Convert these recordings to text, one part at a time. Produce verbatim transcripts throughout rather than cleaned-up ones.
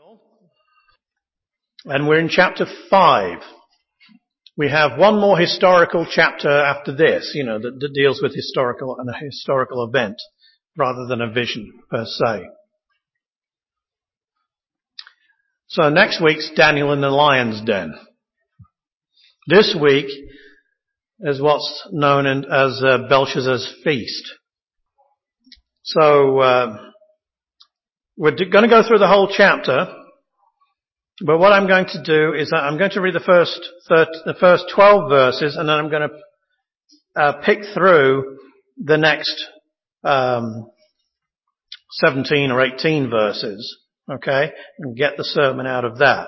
Daniel, and we're in chapter five. We have one more historical chapter after this, you know, that, that deals with historical and a historical event rather than a vision per se. So next week's Daniel in the lion's den. This week is what's known as uh, Belshazzar's feast. So uh, we're going to go through the whole chapter, but what I'm going to do is I'm going to read the first thirty, the first twelve verses, and then I'm going to uh, pick through the next um, seventeen or eighteen verses, okay, and get the sermon out of that.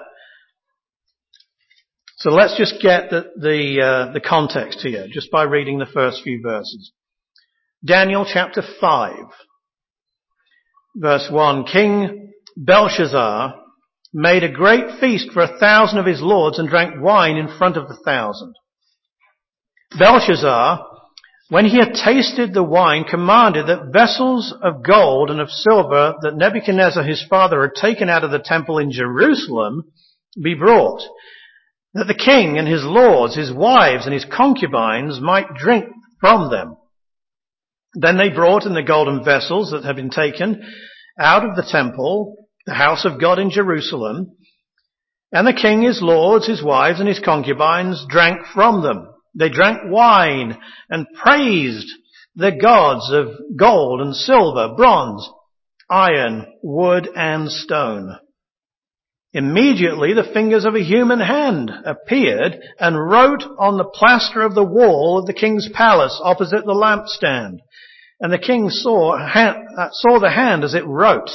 So let's just get the the, uh, the context here, just by reading the first few verses. Daniel chapter five, verse one. King Belshazzar made a great feast for a thousand of his lords and drank wine in front of the thousand. Belshazzar, when he had tasted the wine, commanded that vessels of gold and of silver that Nebuchadnezzar his father had taken out of the temple in Jerusalem be brought, that the king and his lords, his wives and his concubines might drink from them. Then they brought in the golden vessels that had been taken out of the temple, the house of God in Jerusalem, and the king, his lords, his wives, and his concubines drank from them. They drank wine and praised the gods of gold and silver, bronze, iron, wood, and stone. Immediately the fingers of a human hand appeared and wrote on the plaster of the wall of the king's palace opposite the lampstand. And the king saw, saw the hand as it wrote.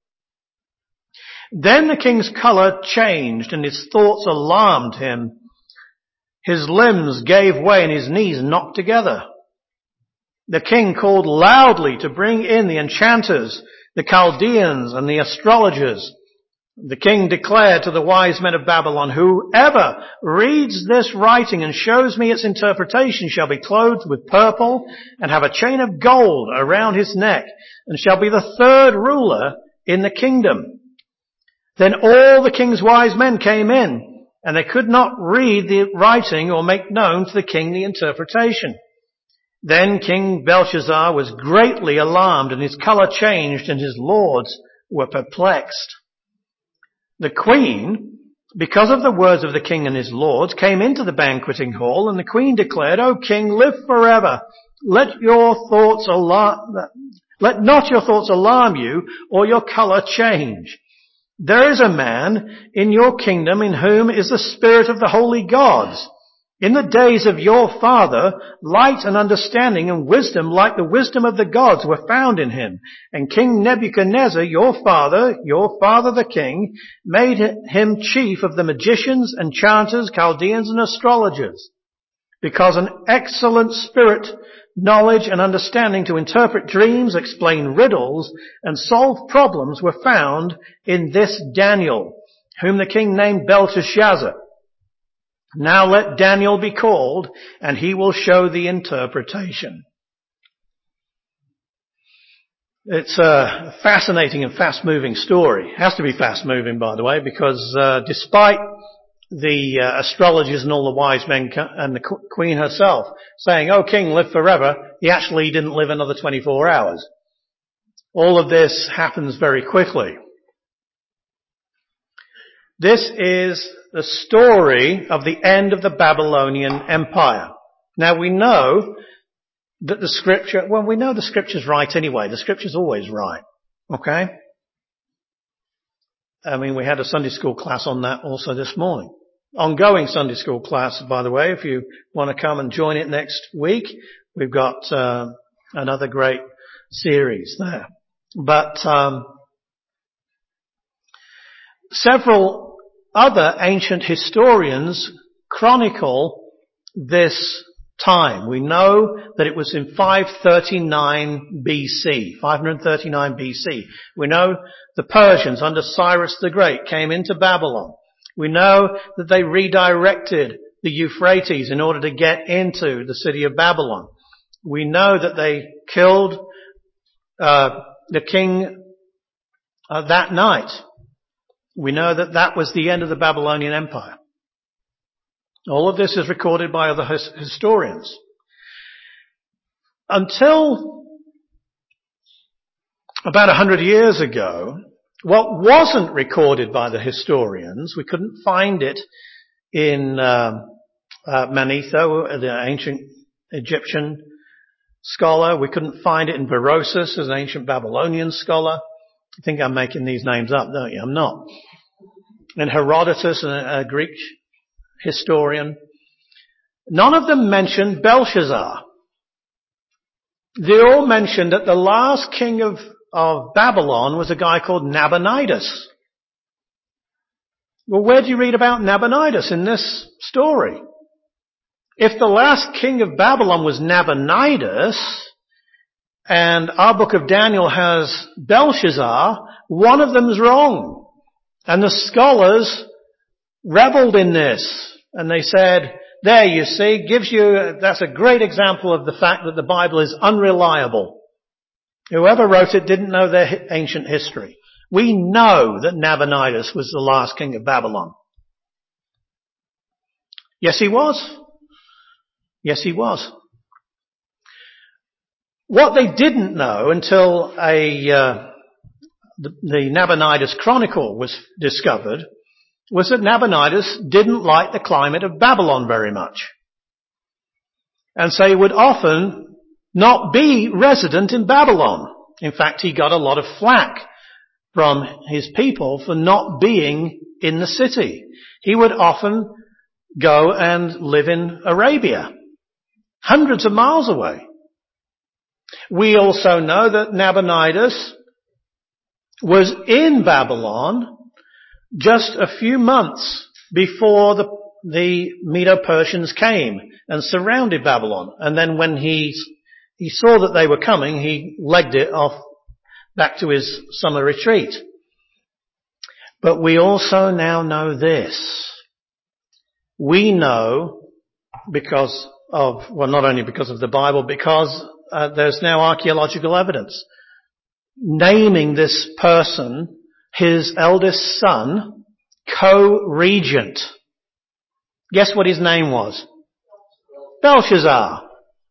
Then the king's color changed and his thoughts alarmed him. His limbs gave way and his knees knocked together. The king called loudly to bring in the enchanters, the Chaldeans and the astrologers. The king declared to the wise men of Babylon, whoever reads this writing and shows me its interpretation shall be clothed with purple and have a chain of gold around his neck and shall be the third ruler in the kingdom. Then all the king's wise men came in, and they could not read the writing or make known to the king the interpretation. Then King Belshazzar was greatly alarmed, and his color changed, and his lords were perplexed. The queen, because of the words of the king and his lords, came into the banqueting hall, and the queen declared, O king, live forever. Let your thoughts alarm, let not your thoughts alarm you, or your color change. There is a man in your kingdom in whom is the spirit of the holy gods. In the days of your father, light and understanding and wisdom like the wisdom of the gods were found in him. And King Nebuchadnezzar, your father, your father the king, made him chief of the magicians, enchanters, Chaldeans and astrologers. Because an excellent spirit, knowledge and understanding to interpret dreams, explain riddles, and solve problems were found in this Daniel, whom the king named Belteshazzar. Now let Daniel be called, and he will show the interpretation. It's a fascinating and fast-moving story. It has to be fast-moving, by the way, because uh, despite the uh, astrologers and all the wise men and the queen herself saying, "Oh, king, live forever," he actually didn't live another twenty-four hours. All of this happens very quickly. This is the story of the end of the Babylonian Empire. Now we know that the scripture, well, we know the scripture's right anyway. The scripture's always right. Okay? I mean, we had a Sunday school class on that also this morning. Ongoing Sunday school class, by the way, if you want to come and join it next week. We've got uh, another great series there. But um, several other ancient historians chronicle this time. We know that it was in five thirty-nine B C, five thirty-nine B C. We know the Persians under Cyrus the Great came into Babylon. We know that they redirected the Euphrates in order to get into the city of Babylon. We know that they killed uh, the king uh, that night. We know that that was the end of the Babylonian Empire. All of this is recorded by other his- historians. Until about a hundred years ago, what wasn't recorded by the historians, we couldn't find it in uh, uh, Manetho, the ancient Egyptian scholar. We couldn't find it in Berosus, as an ancient Babylonian scholar. I think I'm making these names up, don't you? I'm not. And Herodotus, a, a Greek historian. None of them mentioned Belshazzar. They all mentioned that the last king of, of Babylon was a guy called Nabonidus. Well, where do you read about Nabonidus in this story? If the last king of Babylon was Nabonidus, and our book of Daniel has Belshazzar, one of them's wrong. And the scholars reveled in this. And they said, there you see, gives you, that's a great example of the fact that the Bible is unreliable. Whoever wrote it didn't know their ancient history. We know that Nabonidus was the last king of Babylon. Yes, he was. Yes, he was. What they didn't know until a uh, the, the Nabonidus Chronicle was discovered was that Nabonidus didn't like the climate of Babylon very much. And so he would often not be resident in Babylon. In fact, he got a lot of flack from his people for not being in the city. He would often go and live in Arabia, hundreds of miles away. We also know that Nabonidus was in Babylon just a few months before the, the Medo-Persians came and surrounded Babylon. And then when he, he saw that they were coming, he legged it off back to his summer retreat. But we also now know this. We know because of, well, not only because of the Bible, because uh, there's now archaeological evidence naming this person, his eldest son, co-regent. Guess what his name was? Belshazzar.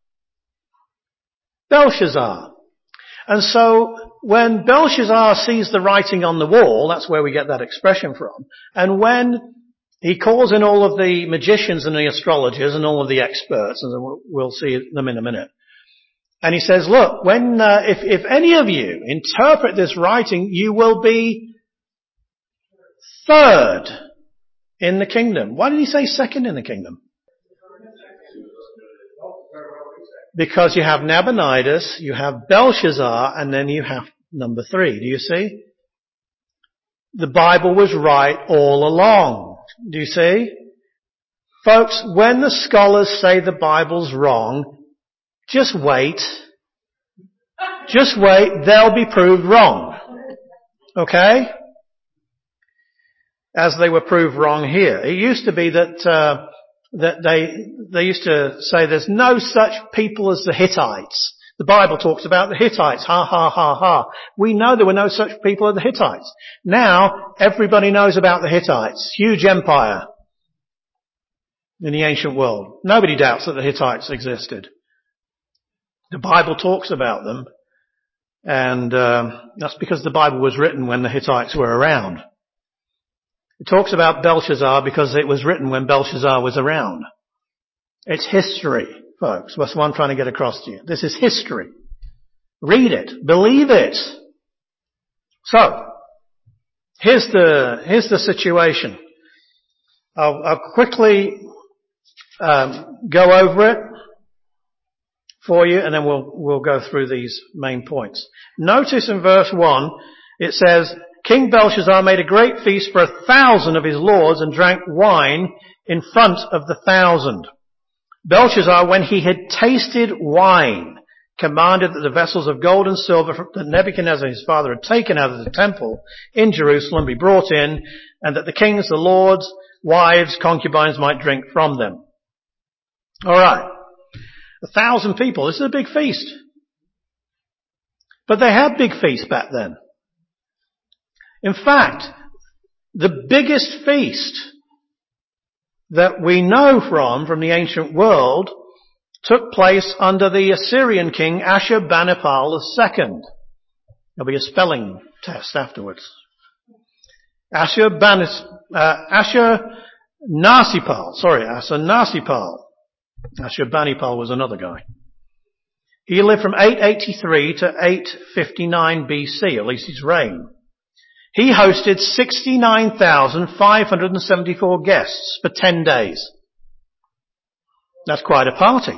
Belshazzar. And so when Belshazzar sees the writing on the wall, that's where we get that expression from, and when he calls in all of the magicians and the astrologers and all of the experts, and we'll see them in a minute, and he says, look, when uh, if, if any of you interpret this writing, you will be third in the kingdom. Why did he say second in the kingdom? Because you have Nabonidus, you have Belshazzar, and then you have number three. Do you see? The Bible was right all along. Do you see? Folks, when the scholars say the Bible's wrong, just wait. Just wait. They'll be proved wrong. Okay? As they were proved wrong here. It used to be that, uh, that they, they used to say there's no such people as the Hittites. The Bible talks about the Hittites. Ha, ha, ha, ha. We know there were no such people as the Hittites. Now, everybody knows about the Hittites. Huge empire in the ancient world. Nobody doubts that the Hittites existed. The Bible talks about them, and um, that's because the Bible was written when the Hittites were around. It talks about Belshazzar because it was written when Belshazzar was around. It's history, folks. That's what I'm trying to get across to you. This is history. Read it. Believe it. So, here's the, here's the situation. I'll, I'll quickly um, go over it for you, and then we'll, we'll go through these main points. Notice in verse one, it says, King Belshazzar made a great feast for a thousand of his lords and drank wine in front of the thousand. Belshazzar, when he had tasted wine, commanded that the vessels of gold and silver that Nebuchadnezzar his father had taken out of the temple in Jerusalem be brought in, and that the kings, the lords, wives, concubines might drink from them. Alright. A thousand people. This is a big feast. But they had big feasts back then. In fact, The biggest feast that we know from, from the ancient world, took place under the Assyrian king Ashurbanipal the second. There'll be a spelling test afterwards. Ashurbanis, uh, Ashurnasirpal, sorry, Ashurnasirpal. Ashurbanipal was another guy. He lived from eight eighty-three to eight fifty-nine B C, at least his reign. He hosted sixty-nine thousand five hundred seventy-four guests for ten days. That's quite a party.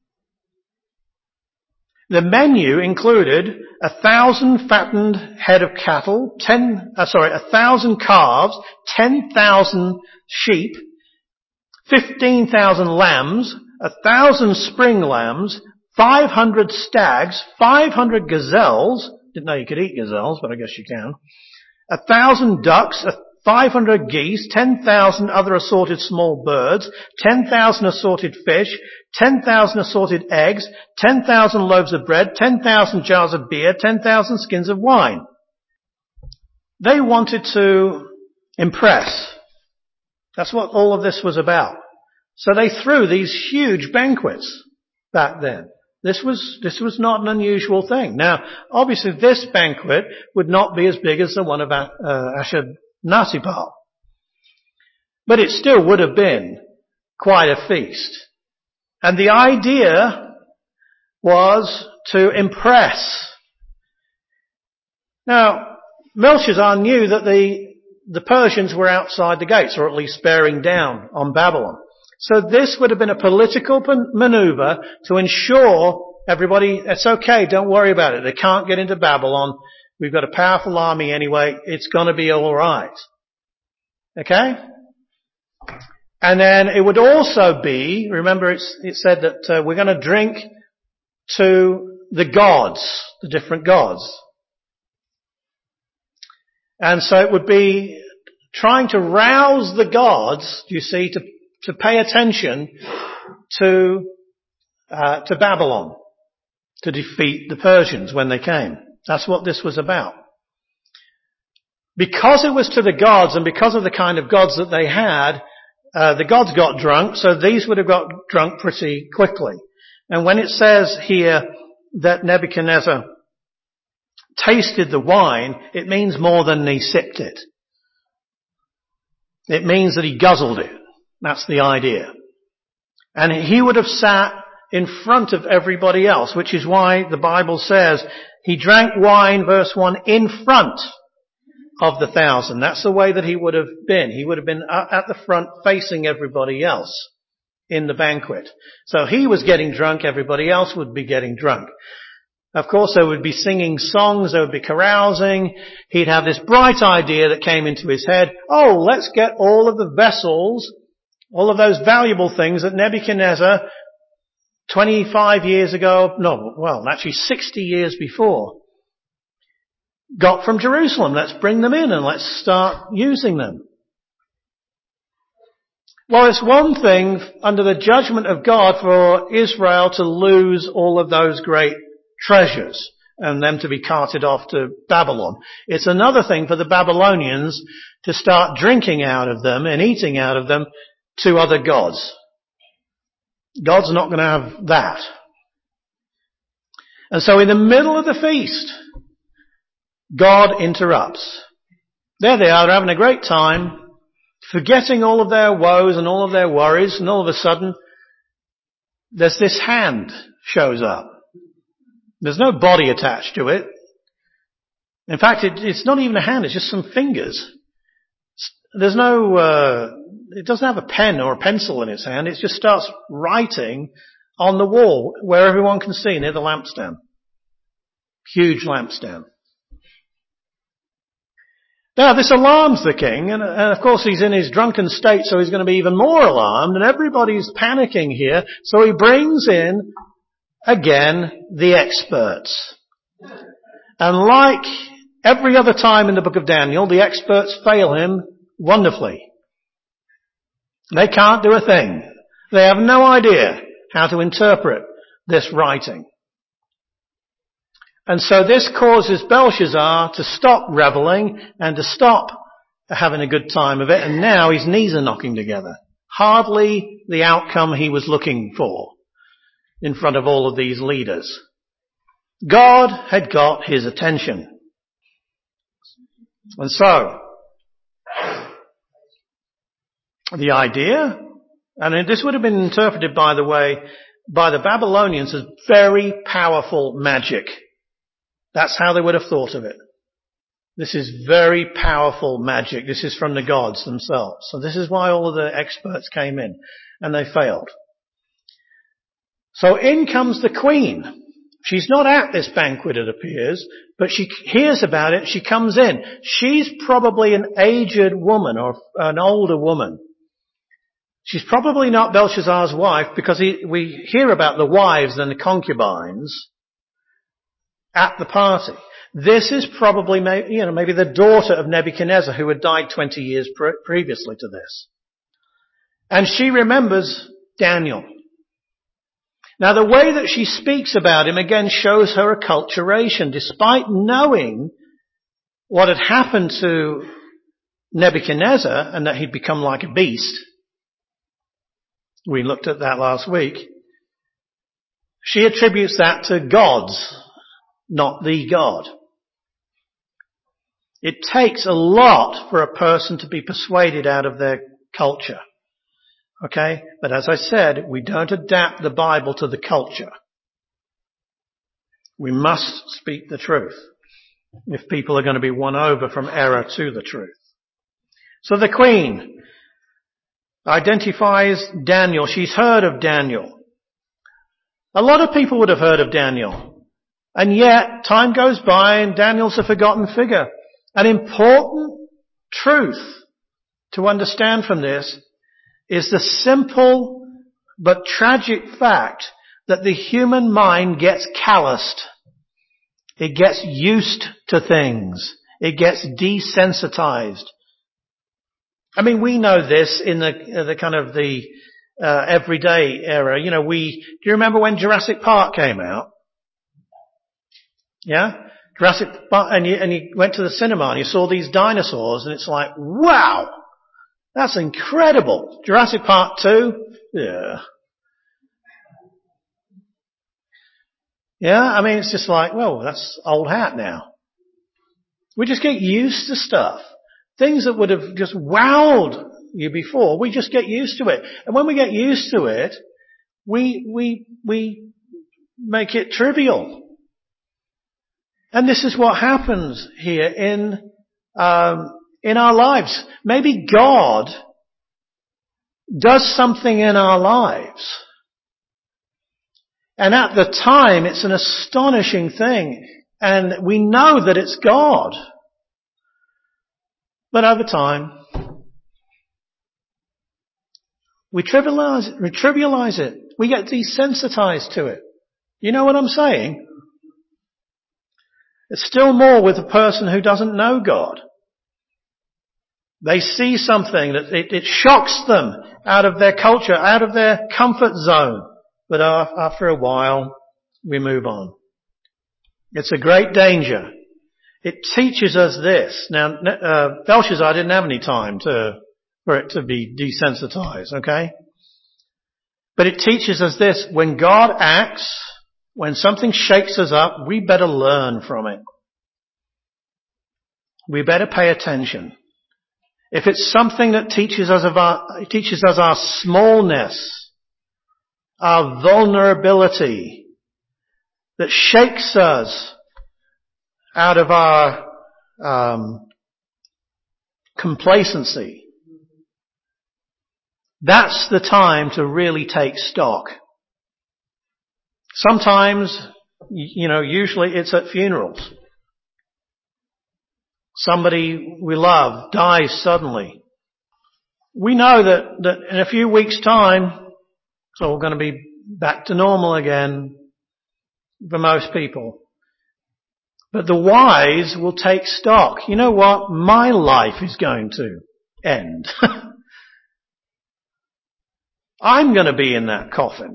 The menu included a thousand fattened head of cattle, ten, uh, sorry, a thousand calves, ten thousand sheep, fifteen thousand lambs, a thousand spring lambs, five hundred stags, five hundred gazelles. Didn't know you could eat gazelles, but I guess you can. A thousand ducks, five hundred geese, ten thousand other assorted small birds, ten thousand assorted fish, ten thousand assorted eggs, ten thousand loaves of bread, ten thousand jars of beer, ten thousand skins of wine. They wanted to impress. That's what all of this was about. So they threw these huge banquets back then. This was, this was not an unusual thing. Now, obviously this banquet would not be as big as the one of uh, Ashurnasirpal. But it still would have been quite a feast. And the idea was to impress. Now, Belshazzar knew that the, the Persians were outside the gates, or at least bearing down on Babylon. So this would have been a political maneuver to ensure everybody, it's okay, don't worry about it. They can't get into Babylon. We've got a powerful army anyway. It's going to be all right. Okay? And then it would also be, remember it's, it said that uh, we're going to drink to the gods, the different gods. And so it would be trying to rouse the gods, you see, to to pay attention to uh, to Babylon, to defeat the Persians when they came. That's what this was about. Because it was to the gods and because of the kind of gods that they had, uh, the gods got drunk, so these would have got drunk pretty quickly. And when it says here that Nebuchadnezzar tasted the wine, it means more than he sipped it. It means that he guzzled it. That's the idea. And he would have sat in front of everybody else, which is why the Bible says he drank wine, verse one, in front of the thousand. That's the way that he would have been. He would have been at the front facing everybody else in the banquet. So he was getting drunk, everybody else would be getting drunk. Of course, they would be singing songs, they would be carousing. He'd have this bright idea that came into his head. Oh, let's get all of the vessels, all of those valuable things that Nebuchadnezzar, twenty-five years ago, no, well, actually sixty years before, got from Jerusalem. Let's bring them in and let's start using them. Well, it's one thing under the judgment of God for Israel to lose all of those great treasures and them to be carted off to Babylon. It's another thing for the Babylonians to start drinking out of them and eating out of them to other gods. God's not going to have that. And so in the middle of the feast, God interrupts. There they are, they're having a great time, forgetting all of their woes and all of their worries, and all of a sudden, there's this hand shows up. There's no body attached to it. In fact, it, it's not even a hand, it's just some fingers. There's no, uh, it doesn't have a pen or a pencil in its hand, it just starts writing on the wall where everyone can see near the lampstand. Huge lampstand. Now, this alarms the king, and, and of course he's in his drunken state, so he's going to be even more alarmed, and everybody's panicking here, so he brings in, again, the experts. And like every other time in the book of Daniel, the experts fail him wonderfully. They can't do a thing. They have no idea how to interpret this writing. And so this causes Belshazzar to stop reveling and to stop having a good time of it, and now his knees are knocking together. Hardly the outcome he was looking for in front of all of these leaders. God had got his attention. And so, the idea, and this would have been interpreted, by the way, by the Babylonians as very powerful magic. That's how they would have thought of it. This is very powerful magic. This is from the gods themselves. So this is why all of the experts came in, and they failed. So in comes the queen. She's not at this banquet, it appears, but she hears about it. She comes in. She's probably an aged woman or an older woman. She's probably not Belshazzar's wife, because he, we hear about the wives and the concubines at the party. This is probably, you know, maybe the daughter of Nebuchadnezzar, who had died twenty years pre- previously to this. And she remembers Daniel. Now, the way that she speaks about him again shows her acculturation. Despite knowing what had happened to Nebuchadnezzar and that he'd become like a beast, we looked at that last week, she attributes that to gods, not the God. It takes a lot for a person to be persuaded out of their culture. Okay? But as I said, we don't adapt the Bible to the culture. We must speak the truth if people are going to be won over from error to the truth. So the queen identifies Daniel. She's heard of Daniel. A lot of people would have heard of Daniel. And yet, time goes by and Daniel's a forgotten figure. An important truth to understand from this is the simple but tragic fact that the human mind gets calloused. It gets used to things. It gets desensitized. I mean, we know this in the, the kind of the uh, everyday era. You know, we, do you remember when Jurassic Park came out? Yeah? Jurassic Park, and you, and you went to the cinema and you saw these dinosaurs and it's like, wow! That's incredible. Jurassic Park two? Yeah. Yeah, I mean, it's just like, well, that's old hat now. We just get used to stuff. Things that would have just wowed you before, we just get used to it. And when we get used to it, we, we, we make it trivial. And this is what happens here in, um, in our lives. Maybe God does something in our lives. And at the time, it's an astonishing thing. And we know that it's God. But over time, we trivialize, we trivialize it. We get desensitized to it. You know what I'm saying? It's still more with a person who doesn't know God. They see something that it, it shocks them out of their culture, out of their comfort zone. But after a while, we move on. It's a great danger. It teaches us this. Now, uh, Belshazzar didn't have any time to, for it to be desensitized, okay? But it teaches us this. When God acts, when something shakes us up, we better learn from it. We better pay attention. If it's something that teaches us of our, teaches us our smallness, our vulnerability, that shakes us out of our um, complacency, that's the time to really take stock. Sometimes, you know, usually it's at funerals. Somebody we love dies suddenly. We know that, that in a few weeks' time, it's all going to be back to normal again for most people. But the wise will take stock. You know what? My life is going to end. I'm going to be in that coffin.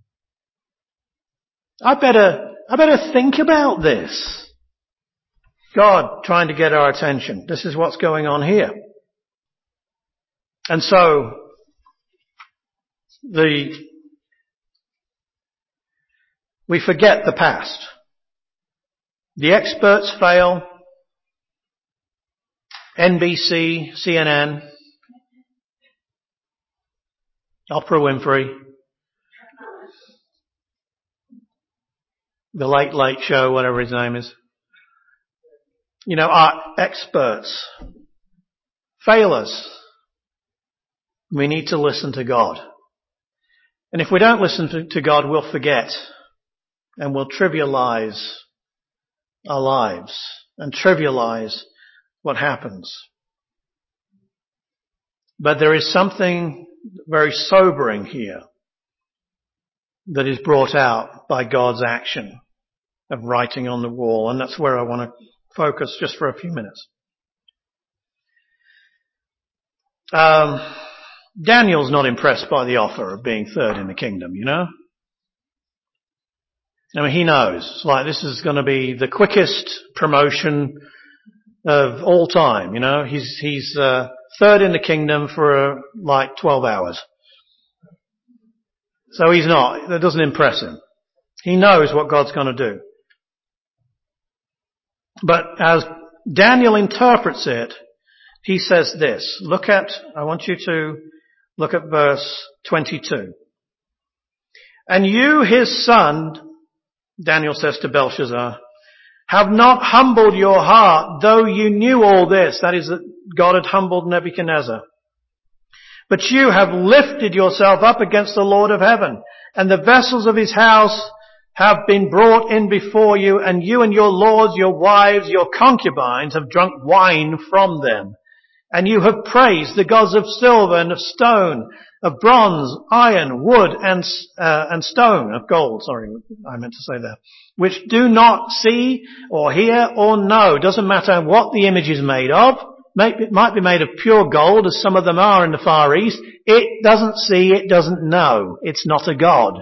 I better, I better think about this. God trying to get our attention. This is what's going on here. And so, the, we forget the past. The experts fail. N B C, C N N, Oprah Winfrey, The Late Late Show, whatever his name is. You know, our experts fail us. We need to listen to God. And if we don't listen to, to God, we'll forget and we'll trivialize our lives and trivialize what happens. But there is something very sobering here that is brought out by God's action of writing on the wall, and that's where I want to focus just for a few minutes. Um, Daniel's not impressed by the offer of being third in the kingdom, you know? I mean, he knows, like, this is going to be the quickest promotion of all time, you know. He's, he's, uh, third in the kingdom for, uh, like, twelve hours. So he's not, that doesn't impress him. He knows what God's going to do. But as Daniel interprets it, he says this. Look at, I want you to look at verse twenty-two. And you, his son, Daniel says to Belshazzar, have not humbled your heart, though you knew all this. That is, that God had humbled Nebuchadnezzar. But you have lifted yourself up against the Lord of heaven, and the vessels of his house have been brought in before you, and you and your lords, your wives, your concubines have drunk wine from them. And you have praised the gods of silver and of stone, of bronze, iron, wood, and uh, and stone, of gold, sorry, I meant to say that, which do not see or hear or know. Doesn't matter what the image is made of. It might be made of pure gold, as some of them are in the Far East. It doesn't see, it doesn't know. It's not a God.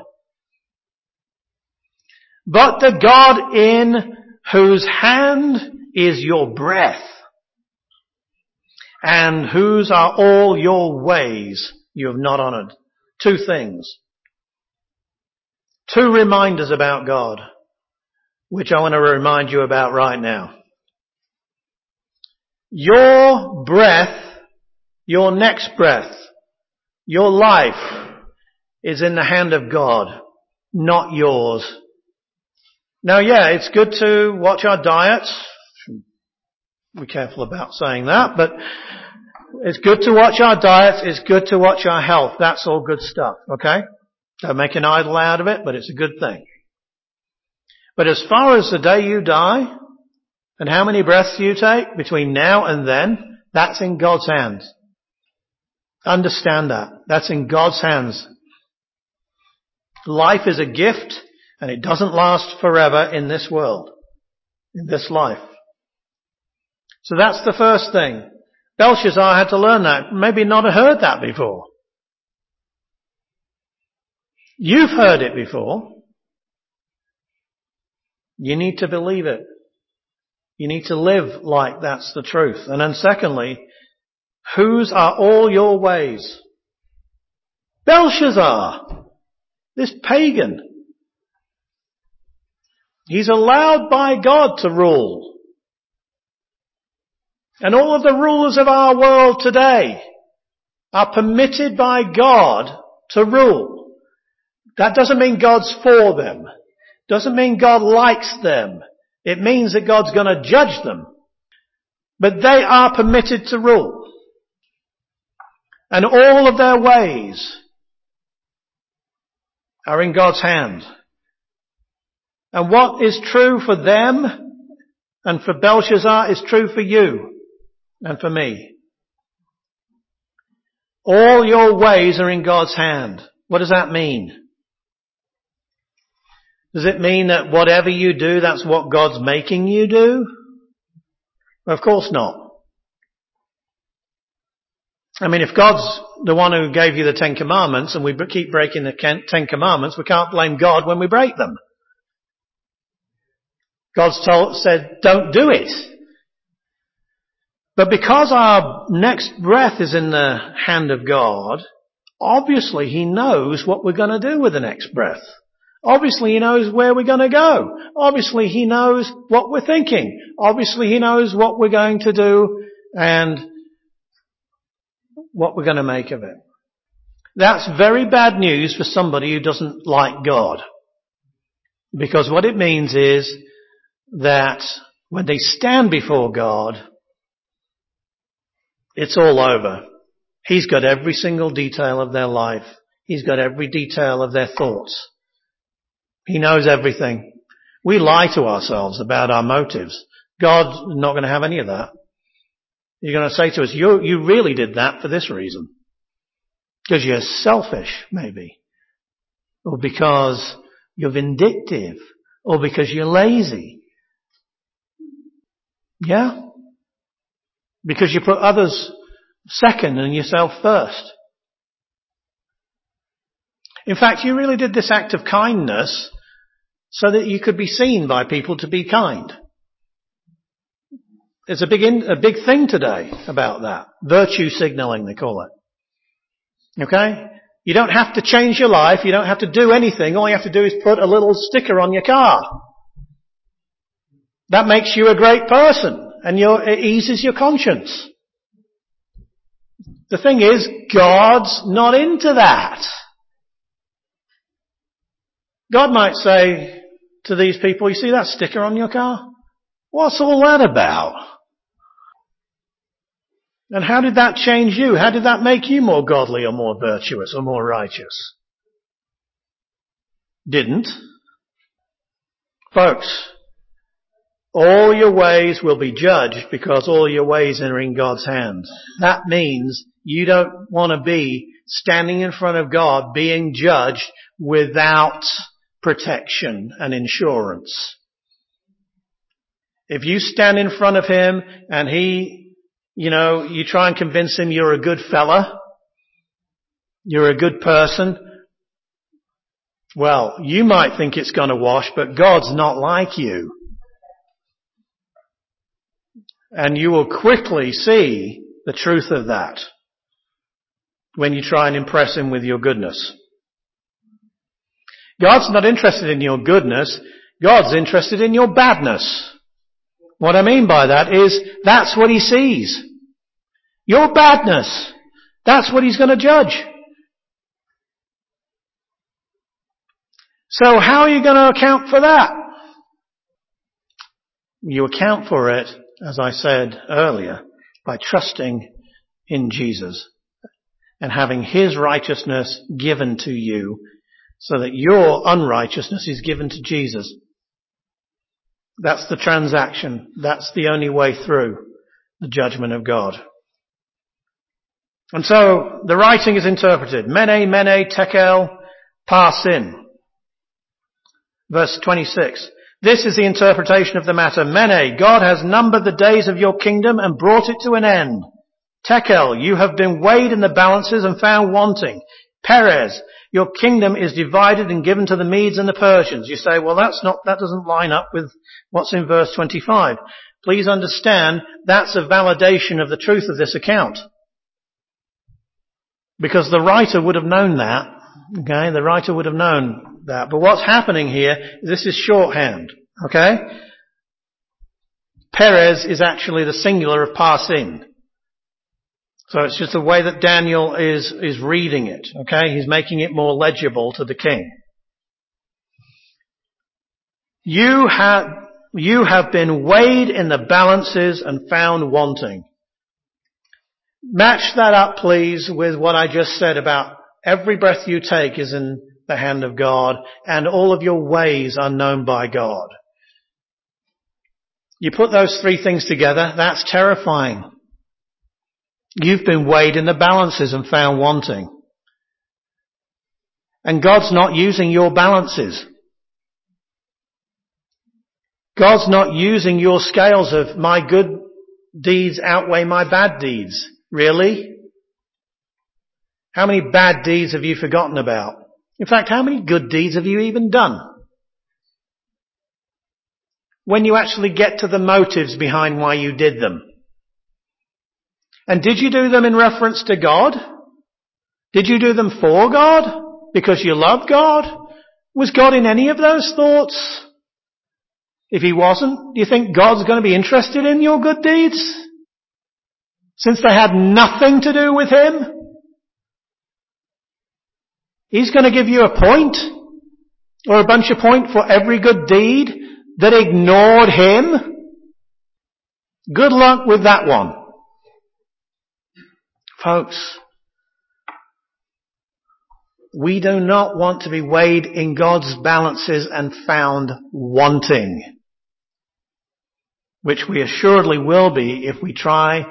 But the God in whose hand is your breath, and whose are all your ways, you have not honoured. Two things. Two reminders about God, which I want to remind you about right now. Your breath, your next breath, your life is in the hand of God, not yours. Now, yeah, it's good to watch our diets. Be careful about saying that, but it's good to watch our diets. It's good to watch our health. That's all good stuff, okay? Don't make an idol out of it, but it's a good thing. But as far as the day you die, and how many breaths you take between now and then, that's in God's hands. Understand that. That's in God's hands. Life is a gift, and it doesn't last forever in this world, in this life. So that's the first thing. Belshazzar had to learn that. Maybe not have heard that before. You've heard it before. You need to believe it. You need to live like that's the truth. And then secondly, whose are all your ways? Belshazzar, this pagan. He's allowed by God to rule. And all of the rulers of our world today are permitted by God to rule. That doesn't mean God's for them. Doesn't mean God likes them. It means that God's going to judge them. But they are permitted to rule. And all of their ways are in God's hand. And what is true for them and for Belshazzar is true for you and for me. All your ways are in God's hand. What does that mean? Does it mean that whatever you do, that's what God's making you do? Of course not. I mean, if God's the one who gave you the Ten Commandments and we keep breaking the Ten Commandments, we can't blame God when we break them. God's told, said, don't do it. But because our next breath is in the hand of God, obviously He knows what we're going to do with the next breath. Obviously He knows where we're going to go. Obviously He knows what we're thinking. Obviously He knows what we're going to do and what we're going to make of it. That's very bad news for somebody who doesn't like God. Because what it means is that when they stand before God, it's all over. He's got every single detail of their life. He's got every detail of their thoughts. He knows everything. We lie to ourselves about our motives. God's not going to have any of that. You're going to say to us, you, you really did that for this reason. Because you're selfish, maybe. Or because you're vindictive. Or because you're lazy. Yeah? Because you put others second and yourself first. In fact, you really did this act of kindness so that you could be seen by people to be kind. There's a big, in, a big thing today about that. Virtue signaling, they call it. Okay? You don't have to change your life. You don't have to do anything. All you have to do is put a little sticker on your car. That makes you a great person. And your, it eases your conscience. The thing is, God's not into that. God might say to these people, you see that sticker on your car? What's all that about? And how did that change you? How did that make you more godly or more virtuous or more righteous? Didn't. Folks, all your ways will be judged because all your ways are in God's hands. That means you don't want to be standing in front of God being judged without protection and insurance. If you stand in front of Him and He, you know, you try and convince Him you're a good fella, you're a good person, well, you might think it's going to wash, but God's not like you. And you will quickly see the truth of that when you try and impress Him with your goodness. God's not interested in your goodness. God's interested in your badness. What I mean by that is that's what He sees. Your badness. That's what He's going to judge. So how are you going to account for that? You account for it, as I said earlier, by trusting in Jesus and having His righteousness given to you so that your unrighteousness is given to Jesus. That's the transaction. That's the only way through the judgment of God. And so the writing is interpreted. Mene, mene, tekel, parsin. Verse twenty-six. This is the interpretation of the matter. Mene, God has numbered the days of your kingdom and brought it to an end. Tekel, you have been weighed in the balances and found wanting. Perez, your kingdom is divided and given to the Medes and the Persians. You say, well, that's not, that doesn't line up with what's in verse twenty-five. Please understand, that's a validation of the truth of this account. Because the writer would have known that. Okay, the writer would have known that. But what's happening here, this is shorthand. Okay? Perez is actually the singular of parsin. So it's just the way that Daniel is, is reading it. Okay? He's making it more legible to the king. You have, you have been weighed in the balances and found wanting. Match that up, please, with what I just said about every breath you take is in the hand of God and all of your ways are known by God. You put those three things together, that's terrifying. You've been weighed in the balances and found wanting. And God's not using your balances. God's not using your scales of my good deeds outweigh my bad deeds. Really? How many bad deeds have you forgotten about? In fact, how many good deeds have you even done? When you actually get to the motives behind why you did them. And did you do them in reference to God? Did you do them for God? Because you love God? Was God in any of those thoughts? If he wasn't, do you think God's going to be interested in your good deeds? Since they had nothing to do with him? He's going to give you a point or a bunch of points for every good deed that ignored him? Good luck with that one. Folks, we do not want to be weighed in God's balances and found wanting, which we assuredly will be if we try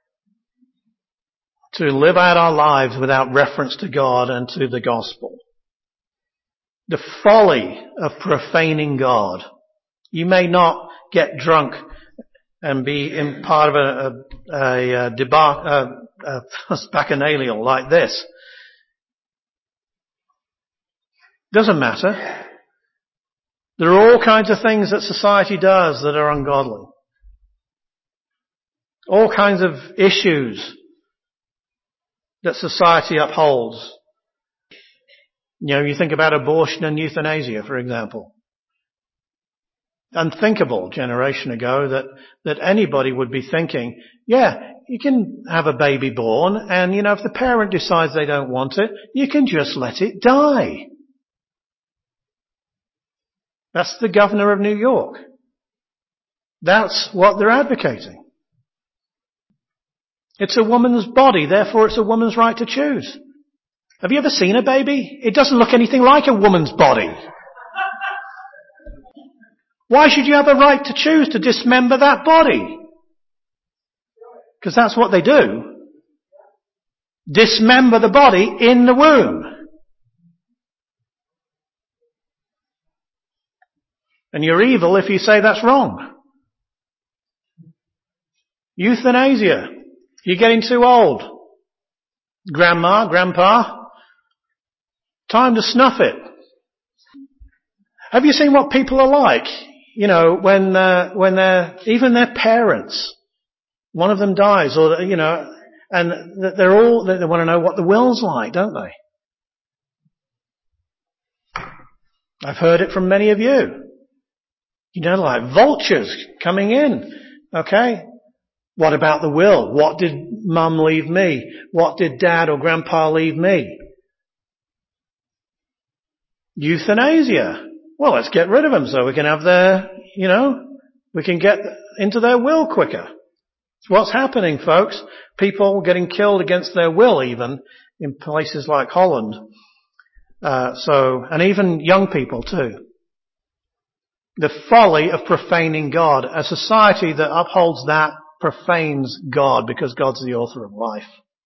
to live out our lives without reference to God and to the gospel. The folly of profaning God. You may not get drunk and be in part of a, a, a, a debar, a, a bacchanalial like this. Doesn't matter. There are all kinds of things that society does that are ungodly. All kinds of issues that society upholds. You know, you think about abortion and euthanasia, for example. Unthinkable generation ago that, that anybody would be thinking, yeah, you can have a baby born and, you know, if the parent decides they don't want it, you can just let it die. That's the governor of New York. That's what they're advocating. It's a woman's body, therefore it's a woman's right to choose. Have you ever seen a baby? It doesn't look anything like a woman's body. Why should you have a right to choose to dismember that body? Because that's what they do. Dismember the body in the womb. And you're evil if you say that's wrong. Euthanasia. You're getting too old. Grandma, grandpa, time to snuff it. Have you seen what people are like? You know, when, uh, when they're, even their parents, one of them dies or, you know, and they're all, they want to know what the will's like, don't they? I've heard it from many of you. You know, like vultures coming in. Okay? What about the will? What did mum leave me? What did dad or grandpa leave me? Euthanasia. Well, let's get rid of them so we can have their, you know, we can get into their will quicker. It's what's happening, folks. People getting killed against their will even in places like Holland. Uh, so, and even young people too. The folly of profaning God. A society that upholds that profanes God because God's the author of life.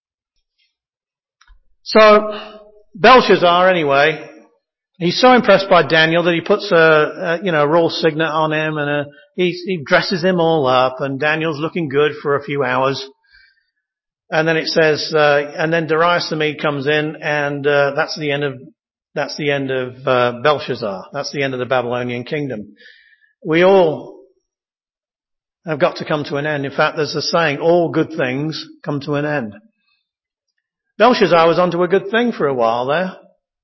So, Belshazzar anyway, he's so impressed by Daniel that he puts a, a you know, a royal signet on him and a, he, he dresses him all up and Daniel's looking good for a few hours. And then it says, uh, and then Darius the Mede comes in and, uh, that's the end of, that's the end of, uh, Belshazzar. That's the end of the Babylonian kingdom. We all have got to come to an end. In fact, there's a saying, all good things come to an end. Belshazzar was onto a good thing for a while there.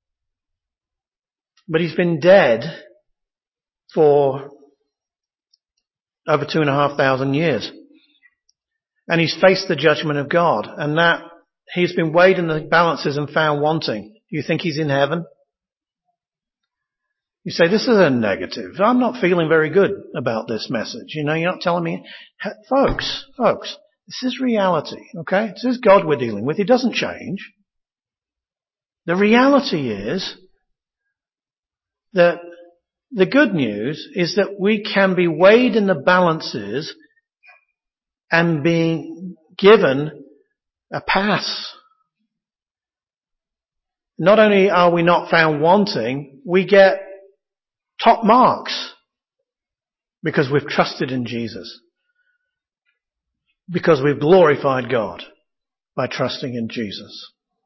But he's been dead for over two and a half thousand years. And he's faced the judgment of God. And that he's been weighed in the balances and found wanting. Do you think he's in heaven? You say, this is a negative. I'm not feeling very good about this message. You know, you're not telling me. Folks, folks, this is reality, okay? This is God we're dealing with. He doesn't change. The reality is that the good news is that we can be weighed in the balances and being given a pass. Not only are we not found wanting, we get top marks because we've trusted in Jesus. Because we've glorified God by trusting in Jesus.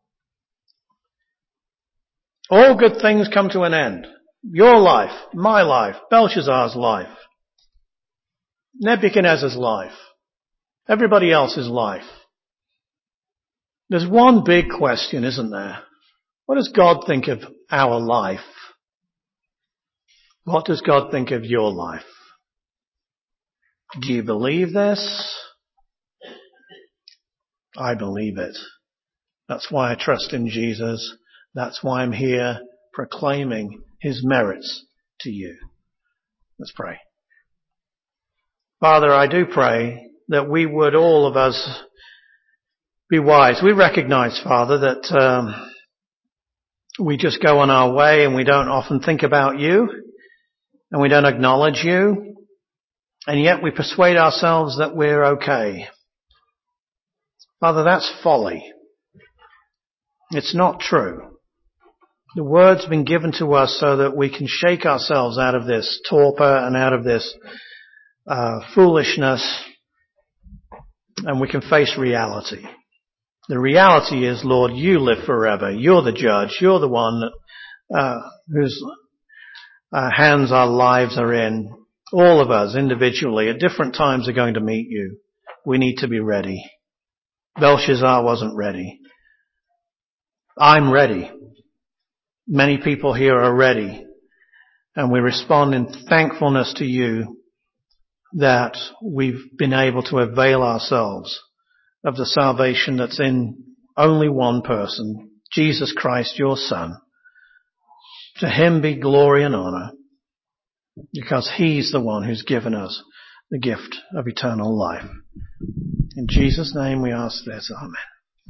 All good things come to an end. Your life, my life, Belshazzar's life, Nebuchadnezzar's life, everybody else's life. There's one big question, isn't there? What does God think of our life? What does God think of your life? Do you believe this? I believe it. That's why I trust in Jesus. That's why I'm here proclaiming his merits to you. Let's pray. Father, I do pray that we would, all of us, be wise. We recognize, Father, that um, we just go on our way and we don't often think about you and we don't acknowledge you, and yet we persuade ourselves that we're okay. Father, that's folly. It's not true. The word's been given to us so that we can shake ourselves out of this torpor and out of this uh, foolishness, and we can face reality. The reality is, Lord, you live forever. You're the judge. You're the one that, uh, whose uh, hands our lives are in. All of us individually at different times are going to meet you. We need to be ready. Belshazzar wasn't ready. I'm ready. Many people here are ready. And we respond in thankfulness to you that we've been able to avail ourselves of the salvation that's in only one person, Jesus Christ, your Son. To him be glory and honor, because he's the one who's given us the gift of eternal life. In Jesus' name we ask this. Amen.